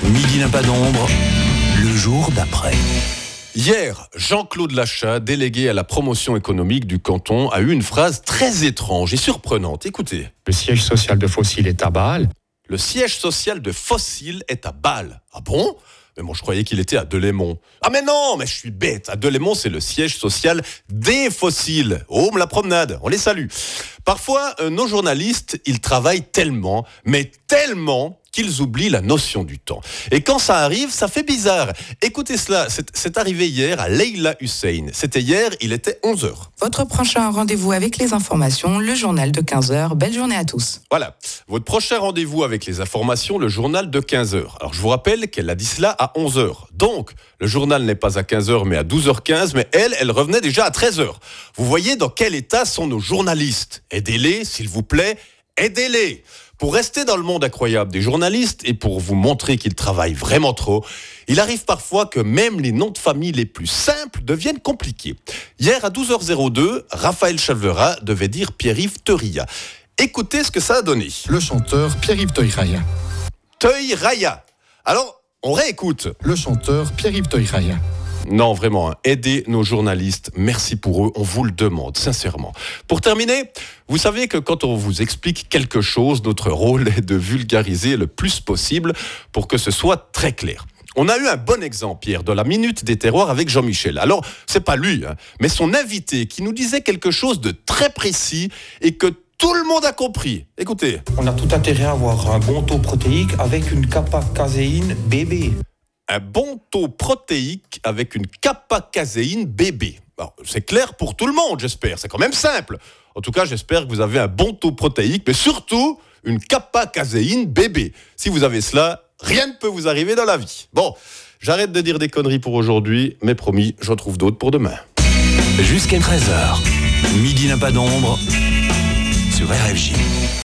Midi n'a pas d'ombre, le jour d'après. Hier, Jean-Claude Lachat, délégué à la promotion économique du canton, a eu une phrase très étrange et surprenante. Écoutez. Le siège social de Fossil est à Bâle. Le siège social de Fossil est à Bâle. Ah bon ? Mais moi, je croyais qu'il était à Delémont. Ah mais non, mais je suis bête. À Delémont, c'est le siège social des fossiles. Oh, la promenade, on les salue. Parfois, nos journalistes, ils travaillent tellement, mais tellement, qu'ils oublient la notion du temps. Et quand ça arrive, ça fait bizarre. Écoutez cela, c'est arrivé hier à Leila Hussein. C'était hier, il était 11h. Votre prochain rendez-vous avec les informations, le journal de 15h. Belle journée à tous. Voilà, votre prochain rendez-vous avec les informations, le journal de 15h. Alors je vous rappelle qu'elle a dit cela à 11h. Donc, le journal n'est pas à 15h mais à 12h15, mais elle revenait déjà à 13h. Vous voyez dans quel état sont nos journalistes. Aidez-les, s'il vous plaît, aidez-les. Pour rester dans le monde incroyable des journalistes et pour vous montrer qu'ils travaillent vraiment trop, il arrive parfois que même les noms de famille les plus simples deviennent compliqués. Hier à 12h02, Raphaël Chavera devait dire Pierre-Yves Teurilla. Écoutez ce que ça a donné. Le chanteur Pierre-Yves Teurilla. Teurilla. Alors, on réécoute. Le chanteur Pierre-Yves Teurilla. Non, vraiment, aidez nos journalistes. Merci pour eux, on vous le demande, sincèrement. Pour terminer, vous savez que quand on vous explique quelque chose, notre rôle est de vulgariser le plus possible pour que ce soit très clair. On a eu un bon exemple hier de la Minute des Terroirs avec Jean-Michel. Alors, c'est pas lui, mais son invité qui nous disait quelque chose de très précis et que tout le monde a compris. Écoutez. On a tout intérêt à avoir un bon taux protéique avec une kappa-caséine bébé. Un bon taux protéique avec une kappa-caséine bébé. Alors, c'est clair pour tout le monde, j'espère. C'est quand même simple. En tout cas, j'espère que vous avez un bon taux protéique, mais surtout une kappa-caséine bébé. Si vous avez cela, rien ne peut vous arriver dans la vie. Bon, j'arrête de dire des conneries pour aujourd'hui, mais promis, j'en trouve d'autres pour demain. Jusqu'à 13h, Midi n'a pas d'ombre sur RFJ.